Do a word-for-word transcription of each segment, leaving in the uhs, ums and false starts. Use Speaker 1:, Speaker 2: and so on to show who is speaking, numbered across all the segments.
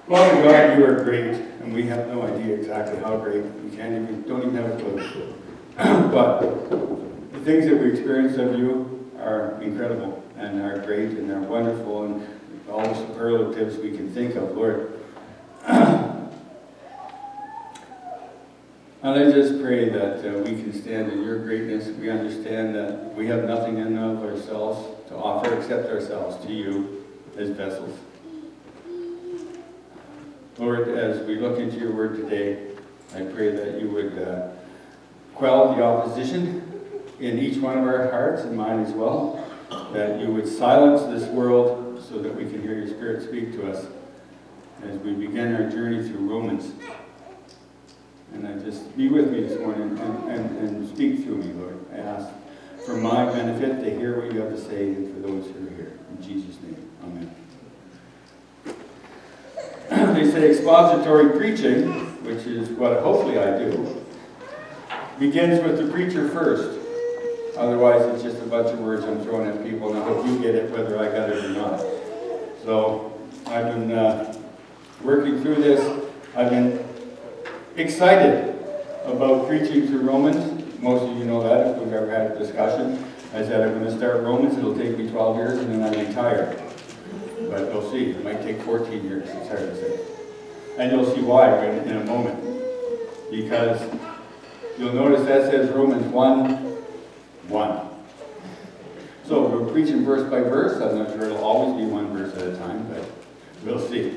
Speaker 1: Father God, you are great, and we have no idea exactly how great. We can't even, don't even have a clue. But the things that we experience of you are incredible, and are great, and are wonderful, and all the superlatives we can think of, Lord. And I just pray that uh, we can stand in your greatness. We understand that we have nothing in of ourselves to offer except ourselves to you as vessels. Lord, as we look into your word today, I pray that you would uh, quell the opposition in each one of our hearts and mine as well, that you would silence this world so that we can hear your Spirit speak to us as we begin our journey through Romans. And I just be with me this morning and, and, and speak through me, Lord. I ask for my benefit to hear what you have to say and for those who are here. In Jesus' name, amen. They say expository preaching, which is what hopefully I do, begins with the preacher first. Otherwise, it's just a bunch of words I'm throwing at people, and I hope you get it whether I got it or not. So I've been uh, working through this. I've been excited about preaching through Romans. Most of you know that if we've ever had a discussion. I said I'm going to start Romans. It'll take me twelve years, and then I retire. But we'll see. It might take fourteen years. It's hard to say. And you'll see why in, in a moment. Because you'll notice that says Romans one, one. So we're preaching verse by verse. I'm not sure it'll always be one verse at a time, but we'll see.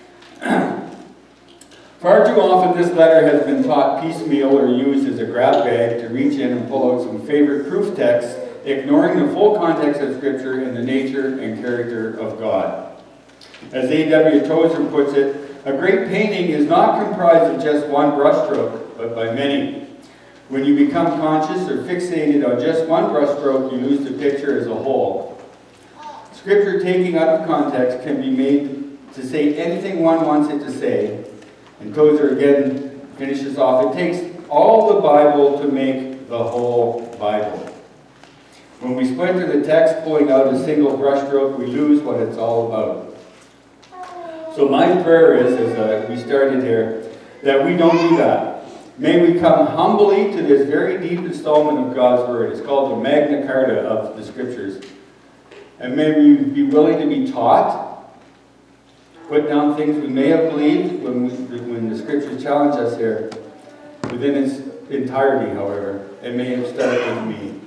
Speaker 1: Far too often this letter has been taught piecemeal or used as a grab bag to reach in and pull out some favorite proof texts, ignoring the full context of Scripture and the nature and character of God. As A W Tozer puts it, a great painting is not comprised of just one brushstroke, but by many. When you become conscious or fixated on just one brushstroke, you lose the picture as a whole. Scripture taking out of context can be made to say anything one wants it to say. And Tozer again finishes off, it takes all the Bible to make the whole Bible. When we splinter the text, pulling out a single brushstroke, we lose what it's all about. So my prayer is, as uh, we started here, that we don't do that. May we come humbly to this very deep installment of God's Word. It's called the Magna Carta of the Scriptures. And may we be willing to be taught, put down things we may have believed when, we, when the Scriptures challenge us here. Within its entirety, however, it may have started with me.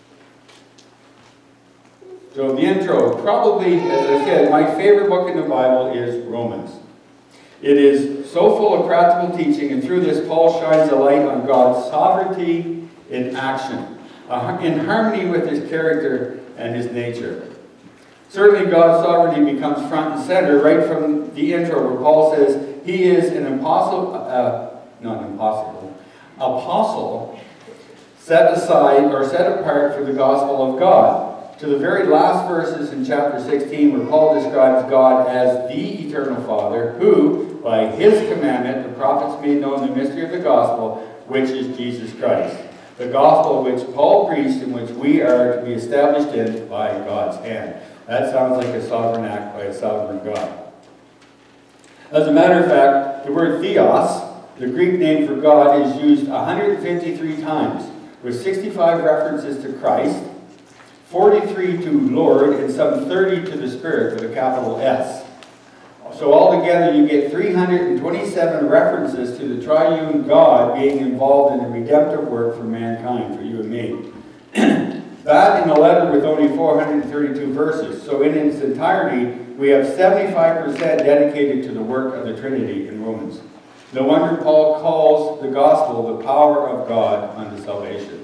Speaker 1: So the intro, probably, as I said, my favorite book in the Bible is Romans. It is so full of practical teaching, and through this Paul shines a light on God's sovereignty in action, uh, in harmony with his character and his nature. Certainly God's sovereignty becomes front and center right from the intro where Paul says he is an apostle, uh, not impossible, apostle set aside or set apart for the gospel of God. To the very last verses in chapter sixteen where Paul describes God as the eternal Father who, by his commandment, the prophets made known the mystery of the gospel, which is Jesus Christ. The gospel which Paul preached and which we are to be established in by God's hand. That sounds like a sovereign act by a sovereign God. As a matter of fact, the word theos, the Greek name for God, is used one hundred fifty-three times, with sixty-five references to Christ, forty-three to Lord, and some thirty to the Spirit with a capital S. So altogether you get three hundred twenty-seven references to the triune God being involved in the redemptive work for mankind, for you and me. That in a letter with only four hundred thirty-two verses. So in its entirety, we have seventy-five percent dedicated to the work of the Trinity in Romans. No wonder Paul calls the gospel the power of God unto salvation.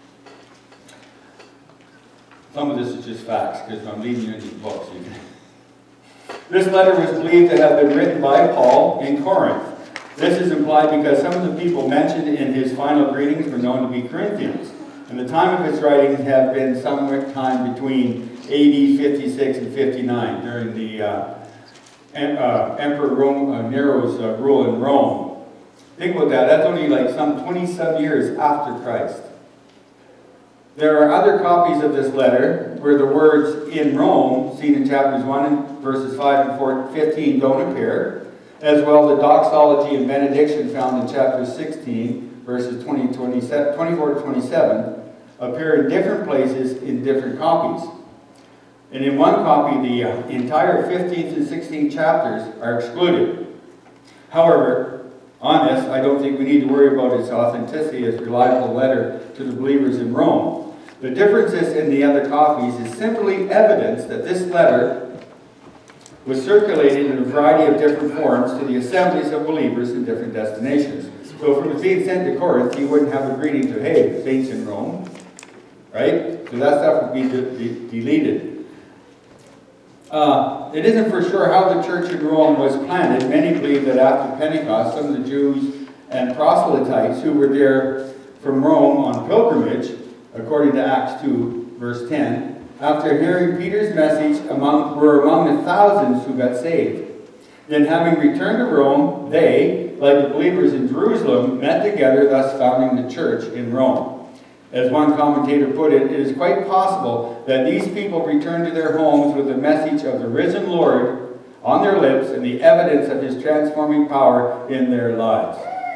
Speaker 1: Some of this is just facts, because I'm leading you into the book. So you can... This letter was believed to have been written by Paul in Corinth. This is implied because some of the people mentioned in his final greetings were known to be Corinthians. And the time of its writing have been somewhere time between A D fifty-six and fifty-nine, during the uh, em uh, Emperor Rome, uh, Nero's uh, rule in Rome. Think about that. That's only like some twenty-some years after Christ. There are other copies of this letter where the words "in Rome," seen in chapters one and verses five and fifteen, don't appear. As well, the doxology and benediction found in chapter sixteen, verses twenty, twenty-four to twenty-seven, appear in different places in different copies. And in one copy, the uh, entire fifteenth and sixteenth chapters are excluded. However, on this, I don't think we need to worry about its authenticity as a reliable letter to the believers in Rome. The differences in the other copies is simply evidence that this letter was circulated in a variety of different forms to the assemblies of believers in different destinations. So if it was being sent to Corinth, you wouldn't have a greeting to, hey, the saints in Rome, right? So that stuff would be de de deleted. Uh, it isn't for sure how the church in Rome was planted. Many believe that after Pentecost, some of the Jews and proselytes who were there from Rome on pilgrimage, according to Acts two, verse ten, after hearing Peter's message, among, were among the thousands who got saved. Then having returned to Rome, they, like the believers in Jerusalem, met together, thus founding the church in Rome. As one commentator put it, it is quite possible that these people returned to their homes with the message of the risen Lord on their lips and the evidence of his transforming power in their lives.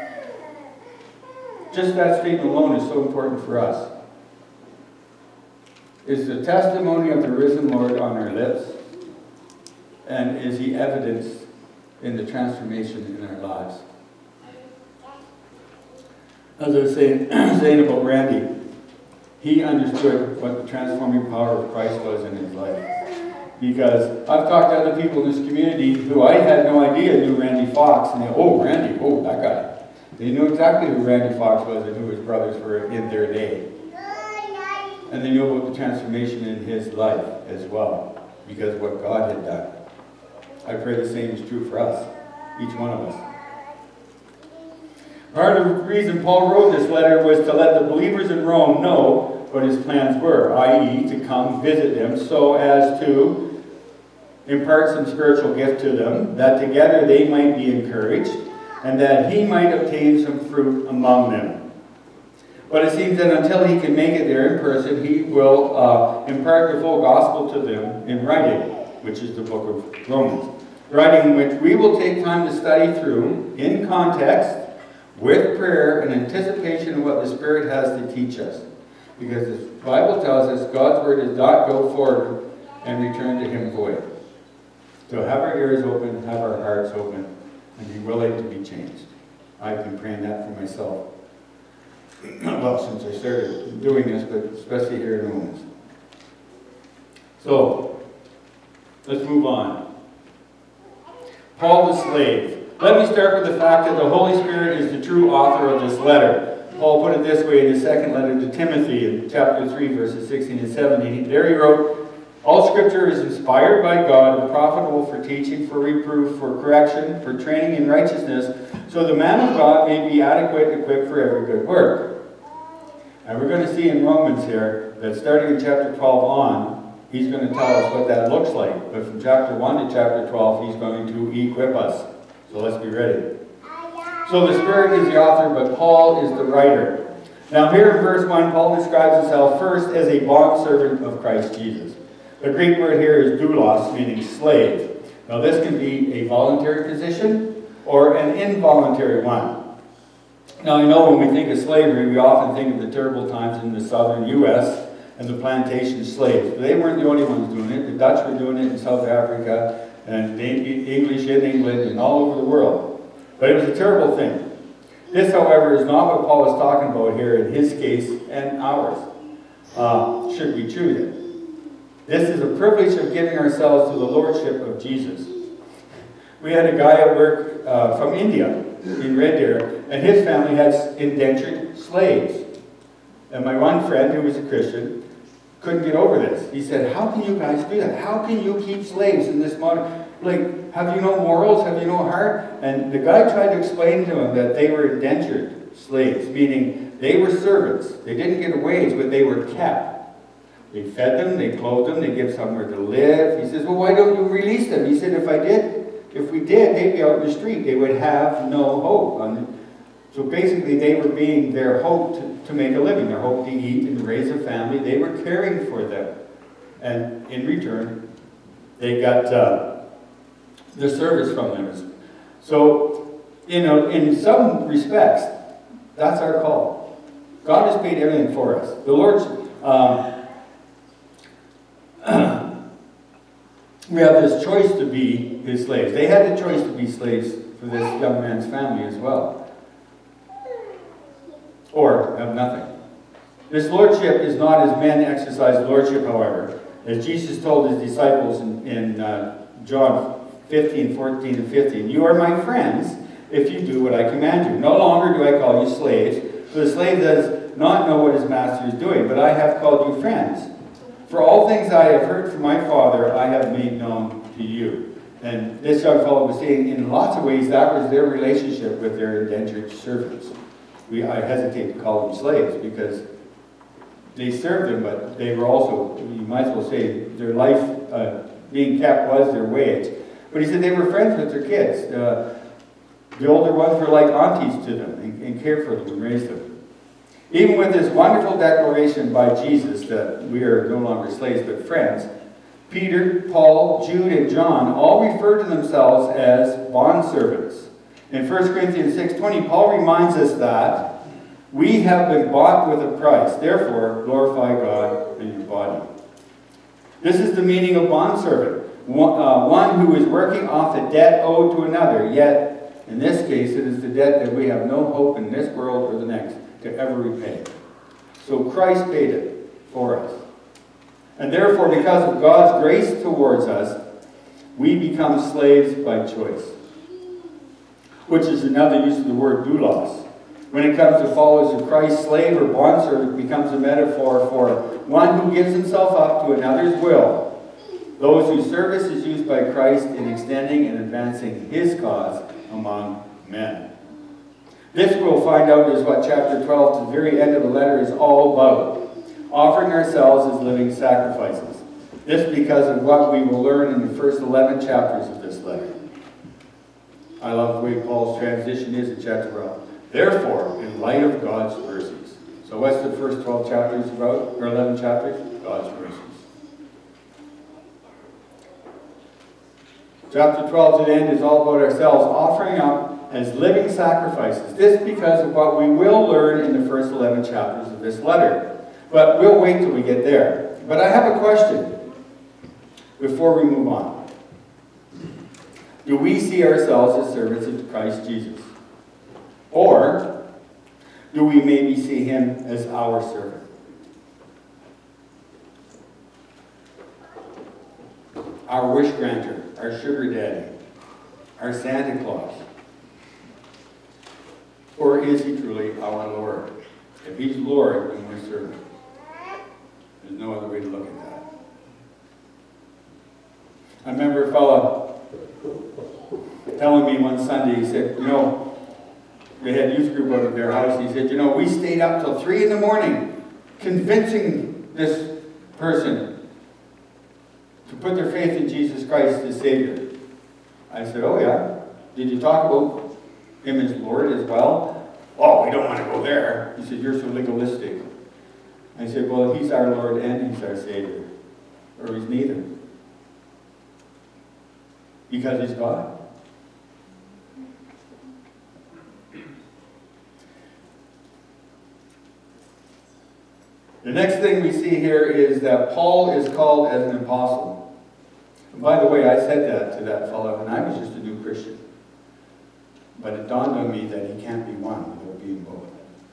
Speaker 1: Just that statement alone is so important for us. Is the testimony of the risen Lord on our lips? And is he evidenced in the transformation in our lives? As I was saying, saying about Randy, he understood what the transforming power of Christ was in his life. Because I've talked to other people in this community who I had no idea knew Randy Fox, and they, oh, Randy, oh, that guy. They knew exactly who Randy Fox was and who his brothers were in their day. And they knew about the transformation in his life as well, because of what God had done. I pray the same is true for us, each one of us. Part of the reason Paul wrote this letter was to let the believers in Rome know what his plans were, that is to come visit them so as to impart some spiritual gift to them, that together they might be encouraged, and that he might obtain some fruit among them. But it seems that until he can make it there in person, he will uh, impart the full gospel to them in writing, which is the book of Romans. Writing which we will take time to study through in context, with prayer and anticipation of what the Spirit has to teach us. Because the Bible tells us God's word does not go forward and return to him void. So have our ears open, have our hearts open, and be willing to be changed. I've been praying that for myself. Well, since I started doing this, but especially here in Romans. So, let's move on. Paul the slave. Let me start with the fact that the Holy Spirit is the true author of this letter. Paul put it this way in his second letter to Timothy in chapter three, verses sixteen and seventeen. There he wrote, all Scripture is inspired by God and profitable for teaching, for reproof, for correction, for training in righteousness, so the man of God may be adequate and equipped for every good work. And we're going to see in Romans here that starting in chapter twelve on, he's going to tell us what that looks like. But from chapter one to chapter twelve, he's going to equip us. So let's be ready. So the Spirit is the author, but Paul is the writer. Now here in verse one, Paul describes himself first as a bondservant of Christ Jesus. The Greek word here is doulos, meaning slave. Now this can be a voluntary position or an involuntary one. Now, I know when we think of slavery, we often think of the terrible times in the southern U S and the plantation slaves. But they weren't the only ones doing it. The Dutch were doing it in South Africa, and the English in England, and all over the world. But it was a terrible thing. This, however, is not what Paul is talking about here in his case and ours, uh, should we choose it. This is a privilege of giving ourselves to the Lordship of Jesus. We had a guy at work uh, from India, in Red Deer, and his family had indentured slaves. And my one friend, who was a Christian, couldn't get over this. He said, how can you guys do that? How can you keep slaves in this modern... Like, have you no morals? Have you no heart? And the guy tried to explain to him that they were indentured slaves, meaning they were servants. They didn't get a wage, but they were kept. They fed them, they clothed them, they gave somewhere to live. He says, well, why don't you release them? He said, if I did, if we did, they'd be out in the street. They would have no hope. So basically, they were being their hope to, to make a living, their hope to eat and raise a family. They were caring for them. And in return, they got uh, the service from them. So, you know, in some respects, that's our call. God has paid everything for us. The Lord's, um, we have this choice to be his slaves. They had the choice to be slaves for this young man's family as well. Or have nothing. This lordship is not as men exercise lordship, however. As Jesus told his disciples in, in uh, John fifteen, fourteen, and fifteen, "You are my friends if you do what I command you. No longer do I call you slaves, for the slave does not know what his master is doing, but I have called you friends. For all things I have heard from my Father, I have made known to you." And this young fellow was saying, in lots of ways, that was their relationship with their indentured servants. We, I hesitate to call them slaves because they served them, but they were also, you might as well say, their life uh, being kept was their wage. But he said they were friends with their kids. Uh, the older ones were like aunties to them and, and cared for them and raised them. Even with this wonderful declaration by Jesus that we are no longer slaves but friends, Peter, Paul, Jude, and John all refer to themselves as bondservants. In First Corinthians six twenty, Paul reminds us that we have been bought with a price. Therefore, glorify God in your body. This is the meaning of bondservant. One, uh, one who is working off a debt owed to another. Yet, in this case, it is the debt that we have no hope in this world or the next to ever repay. So Christ paid it for us. And therefore, because of God's grace towards us, we become slaves by choice. Which is another use of the word doulos. When it comes to followers of Christ, slave or bondservant becomes a metaphor for one who gives himself up to another's will. Those whose service is used by Christ in extending and advancing his cause among men. This we'll find out is what chapter twelve, to the very end of the letter, is all about. Offering ourselves as living sacrifices. This because of what we will learn in the first eleven chapters of this letter. I love the way Paul's transition is in chapter twelve. Therefore, in light of God's mercies. So what's the first twelve chapters about, or eleven chapters? God's mercies. Chapter twelve to the end is all about ourselves offering up as living sacrifices. This because of what we will learn in the first eleven chapters of this letter. But we'll wait till we get there. But I have a question before we move on. Do we see ourselves as servants of Christ Jesus? Or do we maybe see him as our servant? Our wish granter, our sugar daddy, our Santa Claus? Or is he truly our Lord? If he's Lord, then we're servant. There's no other way to look at that. I remember a fellow telling me one Sunday, he said, you know, they had youth group out of their house. He said, you know, we stayed up till three in the morning convincing this person to put their faith in Jesus Christ as Savior. I said, oh yeah. Did you talk about him as Lord as well? Oh, we don't want to go there. He said, you're so legalistic. I said, well, he's our Lord and he's our Savior. Or he's neither. Because he's God. The next thing we see here is that Paul is called as an apostle. And by the way, I said that to that fellow when I was just a new Christian. But it dawned on me that he can't be one without being both.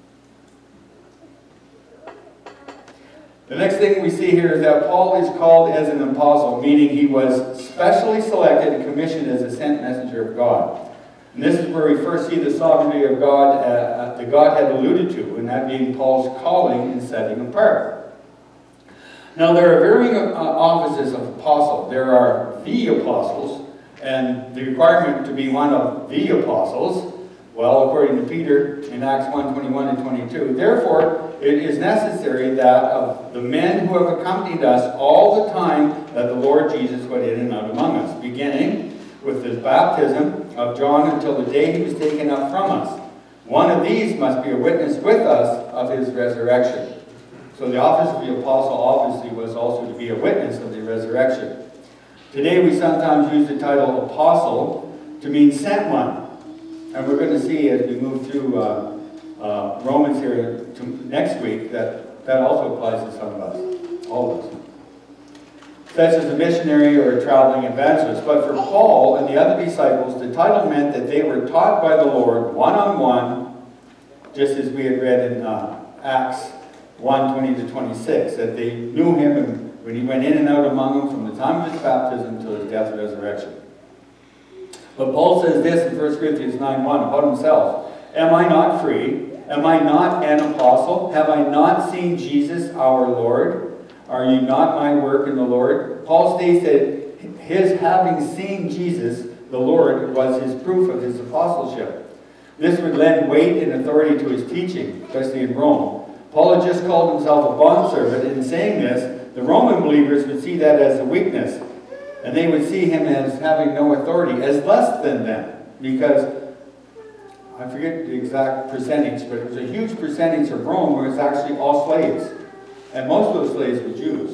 Speaker 1: The next thing we see here is that Paul is called as an apostle, meaning he was specially selected and commissioned as a sent messenger of God. And this is where we first see the sovereignty of God uh, that God had alluded to, and that being Paul's calling and setting apart. Now there are varying uh, offices of apostle. There are the apostles, and the requirement to be one of the apostles, well, according to Peter in Acts one, twenty-one and twenty-two, therefore it is necessary that of the men who have accompanied us all the time that the Lord Jesus went in and out among us, beginning with his baptism of John until the day he was taken up from us. One of these must be a witness with us of his resurrection. So the office of the apostle obviously was also to be a witness of the resurrection. Today we sometimes use the title apostle to mean sent one. And we're going to see as we move through uh, uh, Romans here to next week that that also applies to some of us, all of us. Such as a missionary or a traveling evangelist. But for Paul and the other disciples, the title meant that they were taught by the Lord one-on-one, just as we had read in uh, Acts one, twenty to twenty-six, that they knew him and when he went in and out among them from the time of his baptism until his death and resurrection. But Paul says this in First Corinthians nine one about himself. Am I not free? Am I not an apostle? Have I not seen Jesus our Lord? Are you not my work in the Lord? Paul states that his having seen Jesus, the Lord, was his proof of his apostleship. This would lend weight and authority to his teaching, especially in Rome. Paul had just called himself a bondservant, and in saying this, the Roman believers would see that as a weakness, and they would see him as having no authority, as less than them, because I forget the exact percentage, but it was a huge percentage of Rome where it's actually all slaves. And most of those slaves were Jews.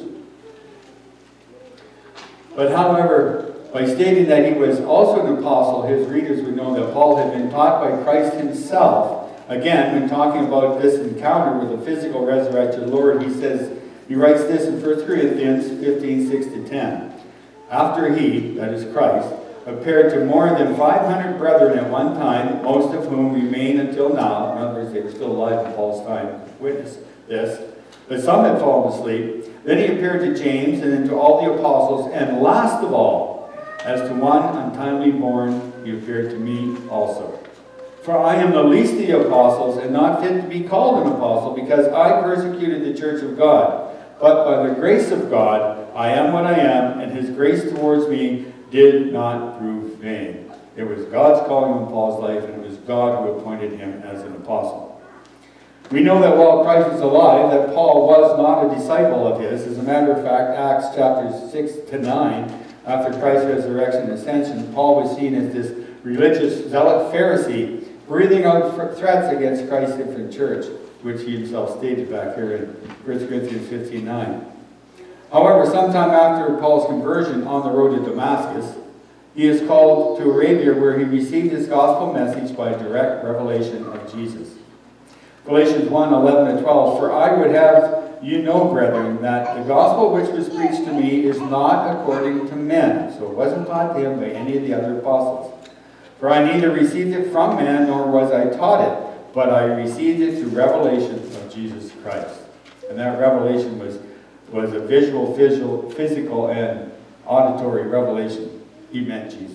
Speaker 1: But however, by stating that he was also an apostle, his readers would know that Paul had been taught by Christ himself. Again, when talking about this encounter with the physical resurrected Lord, he says, he writes this in First Corinthians fifteen, six to ten. After he, that is Christ, appeared to more than five hundred brethren at one time, most of whom remain until now. In other words, they were still alive in Paul's time, witness this. But some had fallen asleep. Then he appeared to James and then to all the apostles. And last of all, as to one untimely born, he appeared to me also. For I am the least of the apostles and not fit to be called an apostle because I persecuted the church of God. But by the grace of God, I am what I am, and his grace towards me did not prove vain. It was God's calling on Paul's life, and it was God who appointed him as an apostle. We know that while Christ was alive, that Paul was not a disciple of his. As a matter of fact, Acts chapters six to nine, after Christ's resurrection and ascension, Paul was seen as this religious zealot Pharisee, breathing out threats against Christ's infant church, which he himself stated back here in First Corinthians fifteen nine. However, sometime after Paul's conversion on the road to Damascus, he is called to Arabia, where he received his gospel message by direct revelation of Jesus. Galatians one, eleven to twelve, for I would have you know, brethren, that the gospel which was preached to me is not according to men. So it wasn't taught to him by any of the other apostles. For I neither received it from man, nor was I taught it, but I received it through revelation of Jesus Christ. And that revelation was, was a visual, visual, physical, and auditory revelation. He meant Jesus.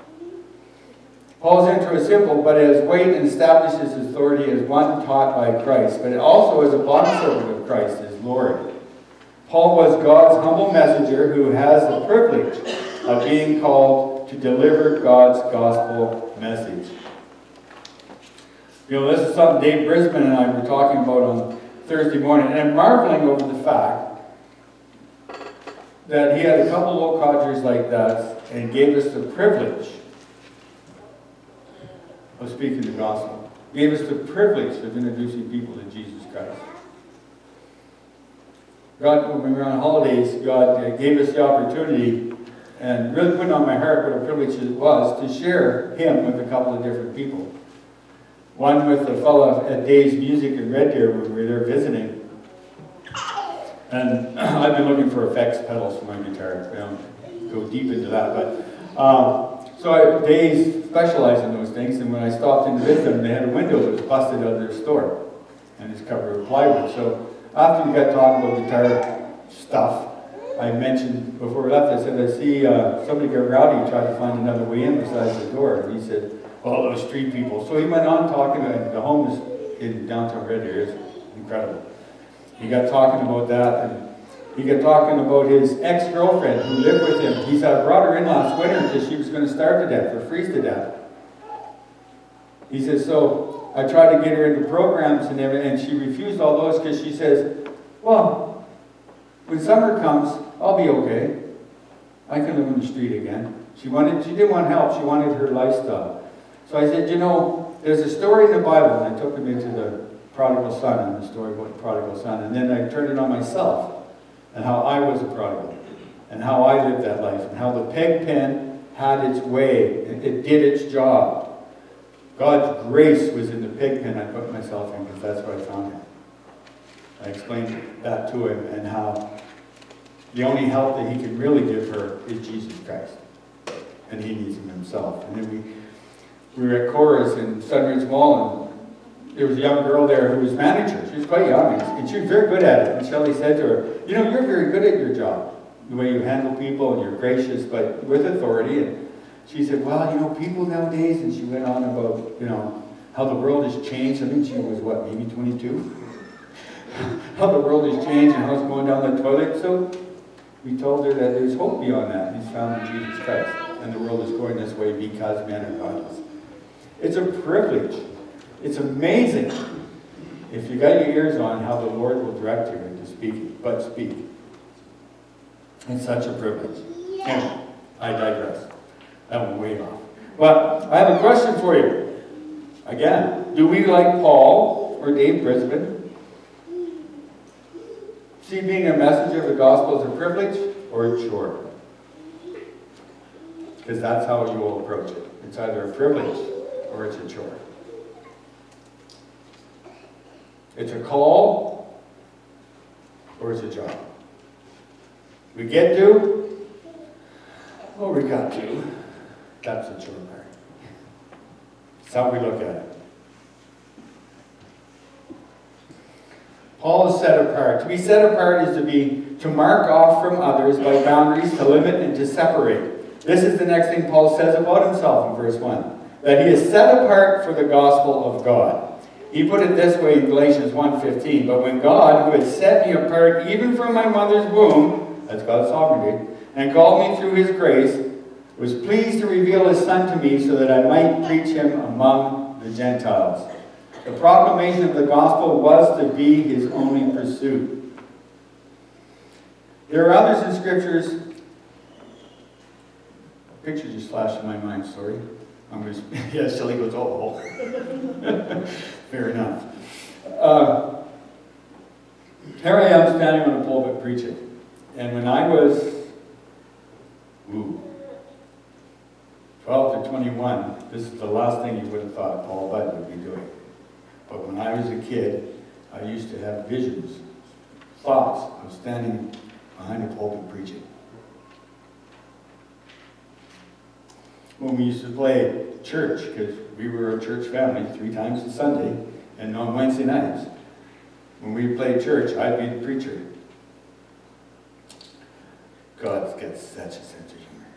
Speaker 1: Paul's intro is simple, but it has weight and establishes his authority as one taught by Christ, but it also as a bondservant of Christ, his Lord. Paul was God's humble messenger who has the privilege of being called to deliver God's gospel message. You know, this is something Dave Brisbane and I were talking about on Thursday morning, and I'm marveling over the fact that he had a couple low codgers like that and gave us the privilege of speaking the gospel. Gave us the privilege of introducing people to Jesus Christ. God, when we were on holidays, God gave us the opportunity and really put on my heart what a privilege it was to share him with a couple of different people. One with a fellow at Dave's Music in Red Deer when we were there visiting. And I've been looking for effects pedals for my guitar. I don't go deep into that, but um, so I, Dave's specialized in those things, and when I stopped in to visit them, they had a window that was busted out of their store, and it's covered with plywood. So after we got talking about guitar stuff, I mentioned before we left, I said, I see uh, somebody get rowdy try to find another way in besides the door. And he said, well, those street people. So he went on talking, and the homeless in downtown Red Deer is incredible. He got talking about that, and he got talking about his ex-girlfriend who lived with him. He said, I brought her in last winter because she was going to starve to death or freeze to death. He says, so I tried to get her into programs and everything, and she refused all those because she says, well, when summer comes, I'll be okay. I can live on the street again. She wanted, she didn't want help. She wanted her lifestyle. So I said, you know, there's a story in the Bible, and I took him into the prodigal son and the story about the prodigal son, and then I turned it on myself and how I was a prodigal and how I lived that life and how the peg pen had its way. It, it did its job. God's grace was in the pig pen I put myself in because that's where I found him. I explained that to him and how the only help that he can really give her is Jesus Christ. And he needs him himself. And then we, we were at Cora's in Sunridge Mall, and there was a young girl there who was manager. She was quite young, and she was very good at it. And Shelley said to her, you know, you're very good at your job, the way you handle people, and you're gracious, but with authority. And she said, well, you know, people nowadays, and she went on about, you know, how the world has changed. I think she was, what, maybe twenty-two? How the world has changed and how it's going down the toilet. So we told her that there's hope beyond that. He's found in Jesus Christ. And the world is going this way because men are godless. It's a privilege. It's amazing if you got your ears on how the Lord will direct you into speaking, but speak. It's such a privilege. Anyway, I digress. That went way off. But I have a question for you. Again, do we like Paul or Dave Brisbane? See being a messenger of the gospel as a privilege or a chore? Because that's how you will approach it. It's either a privilege or it's a chore. It's a call or it's a job. We get to, oh, we got to. That's the chore part. That's how we look at it. Paul is set apart. To be set apart is to be to mark off from others by boundaries, to limit and to separate. This is the next thing Paul says about himself in verse one. That he is set apart for the gospel of God. He put it this way in Galatians one fifteen. But when God, who had set me apart even from my mother's womb, that's God's sovereignty, and called me through his grace, was pleased to reveal his Son to me so that I might preach him among the Gentiles. The proclamation of the gospel was to be his only pursuit. There are others in scriptures. A picture just flashed in my mind, sorry. I'm going to, yeah, Shelley goes, oh. Fair enough. Uh, here I am standing on a pulpit preaching. And when I was, ooh, twelve to twenty-one, this is the last thing you would have thought Paul Budd would be doing. But when I was a kid, I used to have visions, thoughts of standing behind a pulpit preaching. When we used to play church, because we were a church family three times a Sunday, and on Wednesday nights, when we played church, I'd be the preacher. God's got such a sense of humor.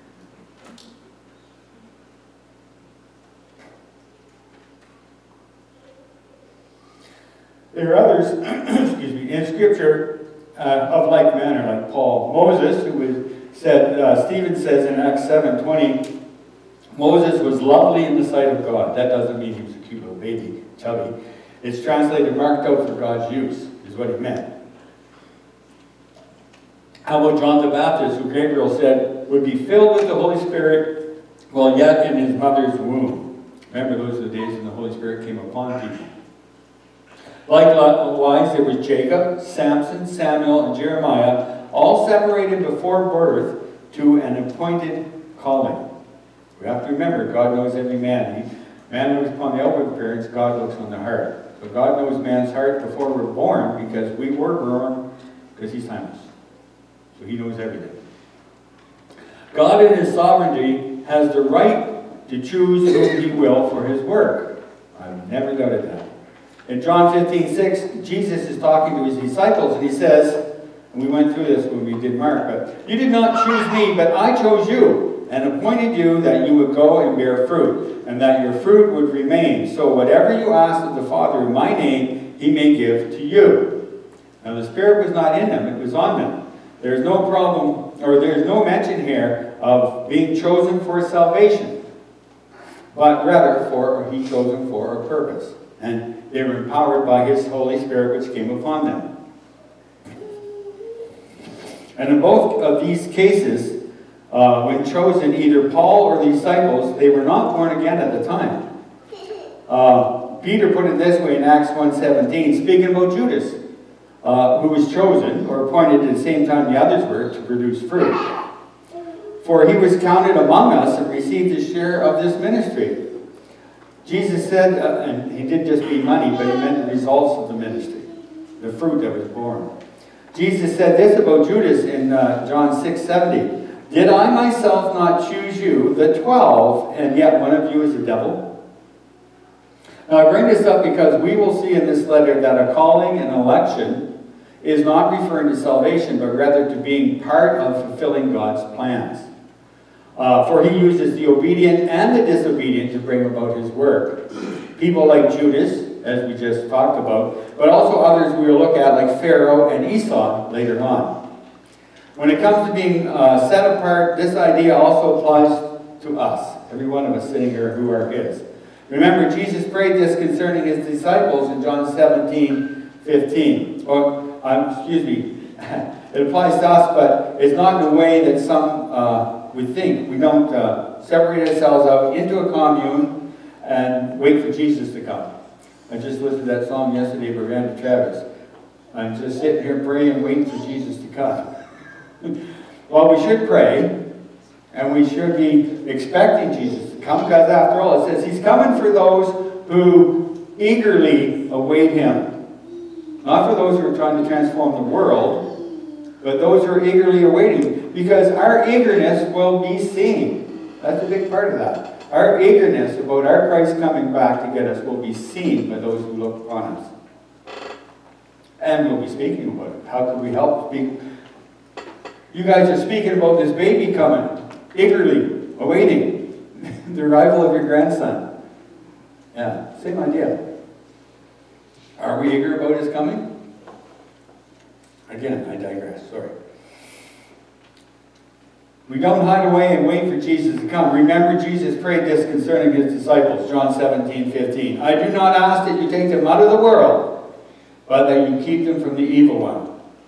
Speaker 1: There are others, excuse me, in Scripture uh, of like manner, like Paul. Moses, who was said, uh, Stephen says in Acts seven twenty, Moses was lovely in the sight of God. That doesn't mean he was a cute little baby, chubby. It's translated marked out for God's use, is what he meant. How about John the Baptist, who Gabriel said would be filled with the Holy Spirit while yet in his mother's womb? Remember, those are the days when the Holy Spirit came upon people. Likewise, there was Jacob, Samson, Samuel, and Jeremiah, all separated before birth to an appointed calling. We have to remember, God knows every man. He, man looks upon the outward appearance, God looks on the heart. So God knows man's heart before we're born, because we were born because he's timeless. So he knows everything. God in his sovereignty has the right to choose whom he will for his work. I've never doubted that. In John fifteen six, Jesus is talking to his disciples, and he says, and we went through this when we did Mark, but you did not choose me, but I chose you, and appointed you that you would go and bear fruit, and that your fruit would remain. So whatever you ask of the Father in my name, he may give to you. Now the Spirit was not in them, it was on them. There's no problem, or there's no mention here of being chosen for salvation, but rather for, or he chosen for a purpose. And they were empowered by his Holy Spirit which came upon them. And in both of these cases, uh, when chosen, either Paul or the disciples, they were not born again at the time. Uh, Peter put it this way in Acts one seventeen, speaking about Judas, uh, who was chosen or appointed at the same time the others were to produce fruit. for he was counted among us and received his share of this ministry. Jesus said, uh, and he didn't just mean money, but he meant the results of the ministry, the fruit that was born. Jesus said this about Judas in uh, John six seventy. Did I myself not choose you, the twelve, and yet one of you is a devil? Now I bring this up because we will see in this letter that a calling and election is not referring to salvation, but rather to being part of fulfilling God's plans. Uh, for he uses the obedient and the disobedient to bring about his work. People like Judas, as we just talked about, but also others we will look at like Pharaoh and Esau later on. When it comes to being uh, set apart, this idea also applies to us, every one of us sitting here who are his. Remember, Jesus prayed this concerning his disciples in John seventeen fifteen. Or, um, excuse me, it applies to us, but it's not in a way that some uh, would think. We don't uh, separate ourselves out into a commune and wait for Jesus to come. I just listened to that song yesterday by Randy Travis. I'm just sitting here praying, waiting for Jesus to come. Well, we should pray, and we should be expecting Jesus to come, because after all, it says he's coming for those who eagerly await him. Not for those who are trying to transform the world, but those who are eagerly awaiting, because our eagerness will be seen. That's a big part of that. Our eagerness about our Christ coming back to get us will be seen by those who look upon us. And we'll be speaking about it. How can we help speak? You guys are speaking about this baby coming, eagerly awaiting the arrival of your grandson. Yeah, same idea. Are we eager about his coming? Again, I digress, sorry. We don't hide away and wait for Jesus to come. Remember, Jesus prayed this concerning his disciples, John seventeen fifteen. I do not ask that you take them out of the world, but that you keep them from the evil one.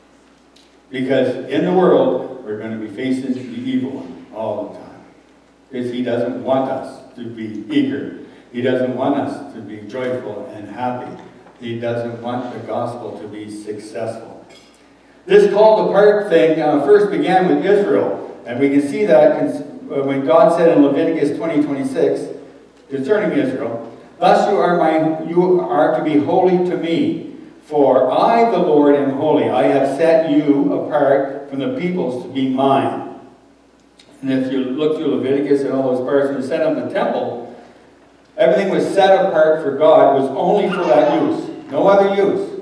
Speaker 1: Because in the world, we're going to be facing the evil one all the time. Because he doesn't want us to be eager. He doesn't want us to be joyful and happy. He doesn't want the gospel to be successful. This called apart thing uh, first began with Israel. And we can see that when God said in Leviticus twenty twenty-six concerning Israel, thus you are, my, you are to be holy to me. For I, the Lord, am holy. I have set you apart from the peoples to be mine. And if you look through Leviticus and all those parts, when you set up the temple, everything was set apart for God, was only for that use. No other use.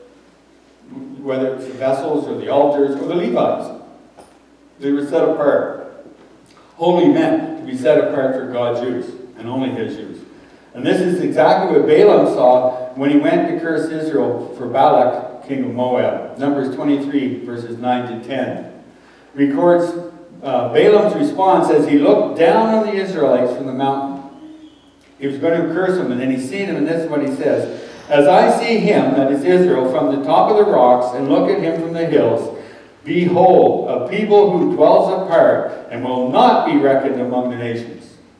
Speaker 1: Whether it's the vessels or the altars or the Levites. They were set apart. Holy meant to be set apart for God's use, and only his use. And this is exactly what Balaam saw when he went to curse Israel for Balak, king of Moab. Numbers twenty-three, verses nine to ten. Records uh, Balaam's response as he looked down on the Israelites from the mountain. He was going to curse them, and then he seen him, and this is what he says. As I see him, that is Israel, from the top of the rocks, and look at him from the hills, behold, a people who dwells apart, and will not be reckoned among the nations.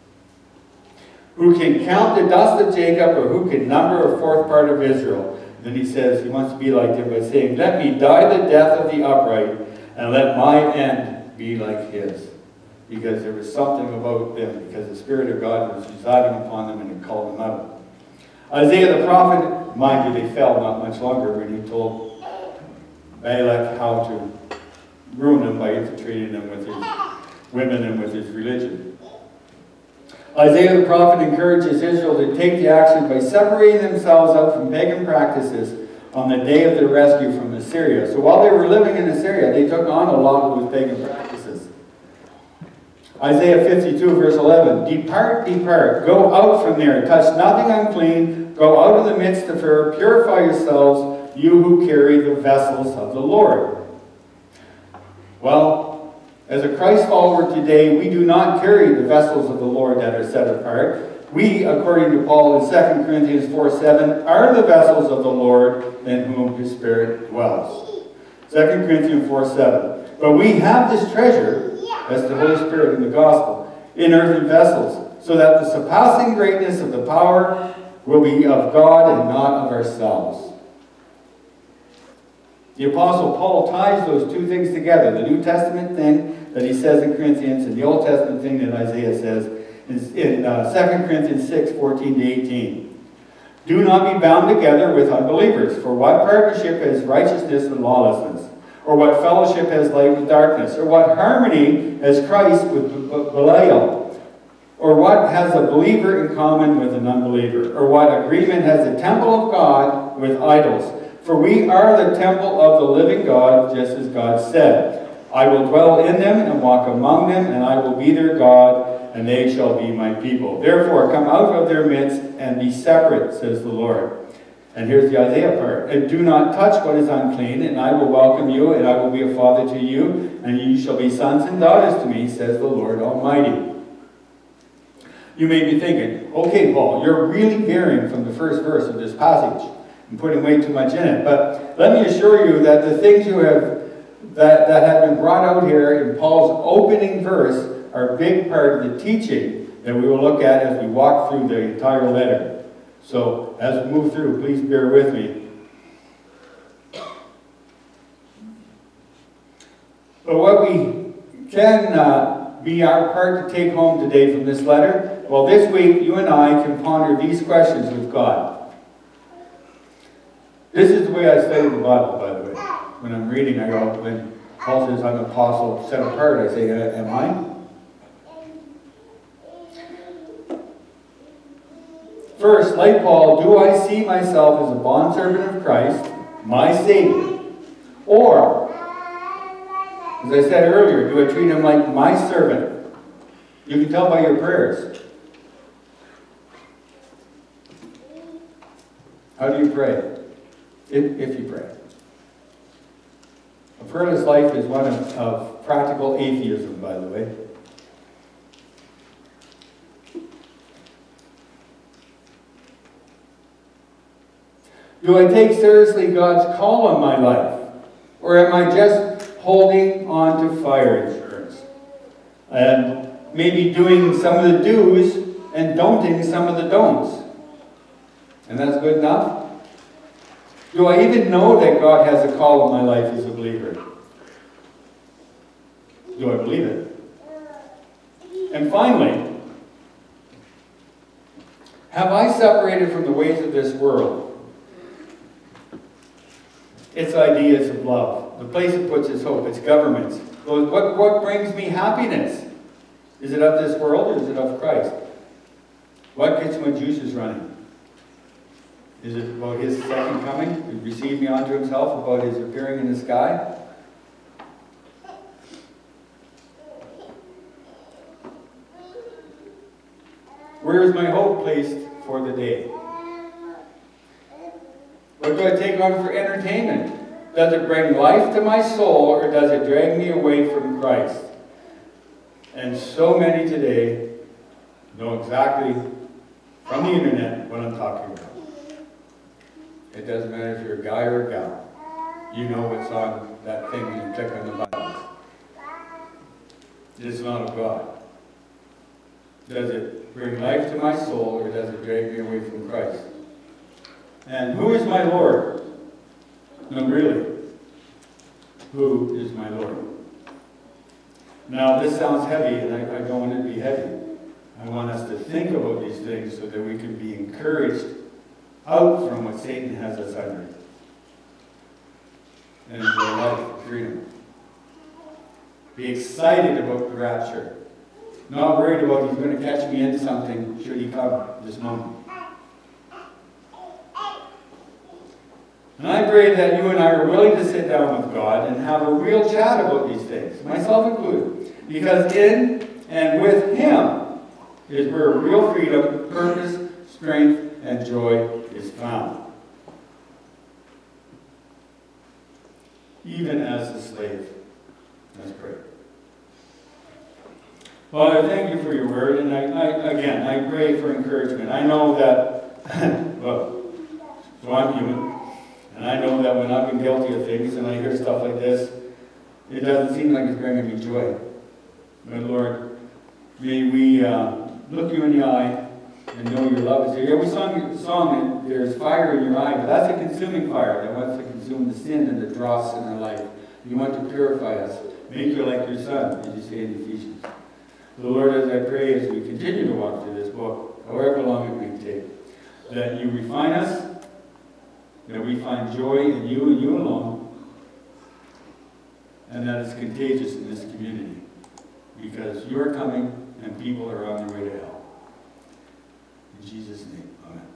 Speaker 1: Who can count the dust of Jacob, or who can number a fourth part of Israel? And then he says he wants to be like them by saying, let me die the death of the upright, and let my end be like his. Because there was something about them, because the Spirit of God was residing upon them, and he called them out. Isaiah the prophet, mind you, they fell not much longer when he told Balak how to ruin them by infiltrating them with his women and with his religion. Isaiah the prophet encourages Israel to take the action by separating themselves out from pagan practices on the day of their rescue from Assyria. So while they were living in Assyria, they took on a lot of those pagan practices. Isaiah fifty-two, verse eleven, depart, depart, go out from there, touch nothing unclean, go out of the midst of her, purify yourselves, you who carry the vessels of the Lord. Well, as a Christ follower today, we do not carry the vessels of the Lord that are set apart. We, according to Paul in Second Corinthians four seven, are the vessels of the Lord in whom his Spirit dwells. Second Corinthians four seven. But we have this treasure, that's the Holy Spirit in the gospel, in earthen vessels, so that the surpassing greatness of the power will be of God and not of ourselves. The Apostle Paul ties those two things together, the New Testament thing that he says in Corinthians, and the Old Testament thing that Isaiah says is in uh, Second Corinthians six, fourteen to eighteen. Do not be bound together with unbelievers, for what partnership has righteousness and lawlessness? Or what fellowship has light with darkness? Or what harmony has Christ with Belial? Or what has a believer in common with an unbeliever? Or what agreement has the temple of God with idols? For we are the temple of the living God, just as God said, I will dwell in them and walk among them, and I will be their God, and they shall be my people. Therefore, come out of their midst and be separate, says the Lord. And here's the Isaiah part. And do not touch what is unclean, and I will welcome you, and I will be a father to you, and you shall be sons and daughters to me, says the Lord Almighty. You may be thinking, okay, Paul, you're really veering from the first verse of this passage and putting way too much in it. But let me assure you that the things you have that, that have been brought out here in Paul's opening verse are a big part of the teaching that we will look at as we walk through the entire letter. So as we move through, please bear with me. But what we can uh, be our part to take home today from this letter, well, this week you and I can ponder these questions with God. This is the way I study the Bible, by the way. When I'm reading, I go, when Paul says I'm an apostle set apart, I say, am I? First, like Paul, do I see myself as a bondservant of Christ, my Savior? Or, as I said earlier, do I treat him like my servant? You can tell by your prayers. How do you pray? If, if you pray. A prayerless life is one of, of practical atheism, by the way. Do I take seriously God's call on my life? Or am I just holding on to fire insurance? And maybe doing some of the do's and don'ting some of the don'ts? And that's good enough? Do I even know that God has a call on my life as a believer? Do I believe it? And finally, have I separated from the ways of this world? Its ideas of love, the place it puts its hope, its governments. What, what brings me happiness? Is it of this world or is it of Christ? What gets my juices running? Is it about his second coming, to receive me onto himself, about his appearing in the sky? Where is my hope placed for the day? What do I take on for entertainment? Does it bring life to my soul, or does it drag me away from Christ? And so many today know exactly from the internet what I'm talking about. It doesn't matter if you're a guy or a gal. You know what's on that thing when you click on the buttons. It is not of God. Does it bring life to my soul, or does it drag me away from Christ? And who is my Lord? No, really. Who is my Lord? Now, this sounds heavy, and I, I don't want it to be heavy. I want us to think about these things so that we can be encouraged out from what Satan has us under. And enjoy life, freedom. Be excited about the rapture. Not worried about he's going to catch me into something should he come this moment. And I pray that you and I are willing to sit down with God and have a real chat about these things, myself included. Because in and with him is where real freedom, purpose, strength, and joy is found. Even as a slave. Let's pray. Father, thank you for your word, and I, I again, I pray for encouragement. I know that, well, so I'm human, and I know that when I've been guilty of things and I hear stuff like this, it doesn't seem like it's bringing me joy. But Lord, may we uh, look you in the eye and know your love is here. Yeah, we sung the song that there's fire in your eye, but that's a consuming fire that wants to consume the sin and the dross in our life. You want to purify us. Make you like your son, as you say in Ephesians. The Lord, as I pray, as we continue to walk through this book, however long it may take, that you refine us, that we find joy in you and you alone, and that it's contagious in this community, because you are coming and people are on their way to hell. In Jesus' name, amen.